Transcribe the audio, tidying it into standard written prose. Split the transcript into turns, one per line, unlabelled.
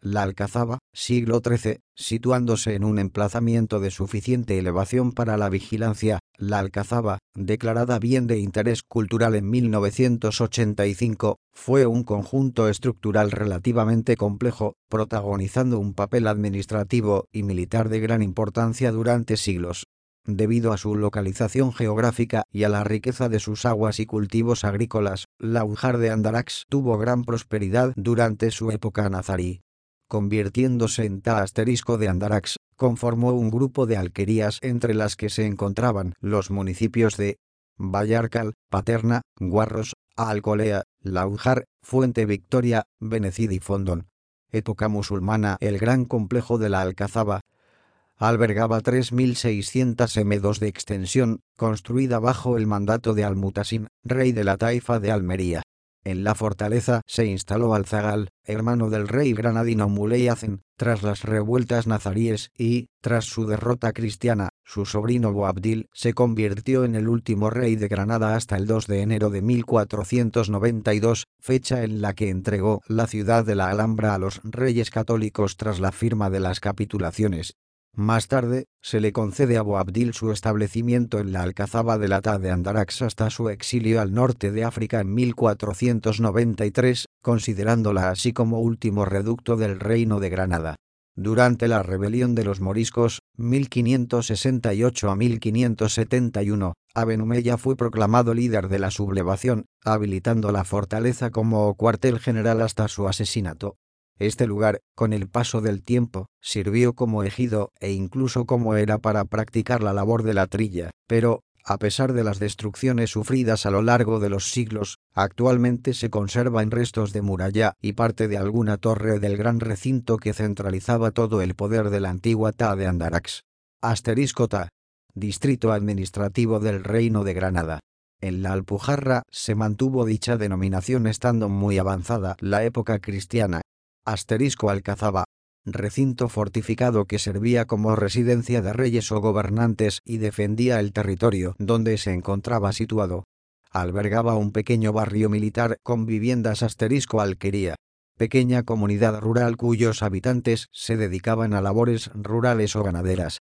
La Alcazaba, siglo XIII, situándose en un emplazamiento de suficiente elevación para la vigilancia. La Alcazaba, declarada bien de interés cultural en 1985, fue un conjunto estructural relativamente complejo, protagonizando un papel administrativo y militar de gran importancia durante siglos. Debido a su localización geográfica y a la riqueza de sus aguas y cultivos agrícolas, Laujar de Andarax tuvo gran prosperidad durante su época nazarí. Convirtiéndose en Ta** de Andarax, conformó un grupo de alquerías entre las que se encontraban los municipios de Vallarcal, Paterna, Guarros, Alcolea, Laujar, Fuente Victoria, Benecid y Fondón. Época musulmana. El gran complejo de la Alcazaba albergaba 3.600 m² de extensión, construida bajo el mandato de Al-Mutasim, rey de la taifa de Almería. En la fortaleza se instaló Al-Zagal, hermano del rey granadino Muley Hazen, tras las revueltas nazaríes y, tras su derrota cristiana, su sobrino Boabdil se convirtió en el último rey de Granada hasta el 2 de enero de 1492, fecha en la que entregó la ciudad de la Alhambra a los reyes católicos tras la firma de las capitulaciones. Más tarde, se le concede a Boabdil su establecimiento en la Alcazaba de la Ta de Andarax hasta su exilio al norte de África en 1493, considerándola así como último reducto del reino de Granada. Durante la rebelión de los moriscos, 1568 a 1571, Aben Umeya fue proclamado líder de la sublevación, habilitando la fortaleza como cuartel general hasta su asesinato. Este lugar, con el paso del tiempo, sirvió como ejido e incluso como era para practicar la labor de la trilla, pero, a pesar de las destrucciones sufridas a lo largo de los siglos, actualmente se conservan restos de muralla y parte de alguna torre del gran recinto que centralizaba todo el poder de la antigua Ta de Andarax. *Ta*. Distrito administrativo del Reino de Granada. En la Alpujarra se mantuvo dicha denominación estando muy avanzada la época cristiana. *Alcazaba. Recinto fortificado que servía como residencia de reyes o gobernantes y defendía el territorio donde se encontraba situado. Albergaba un pequeño barrio militar con viviendas *alquería. Pequeña comunidad rural cuyos habitantes se dedicaban a labores rurales o ganaderas.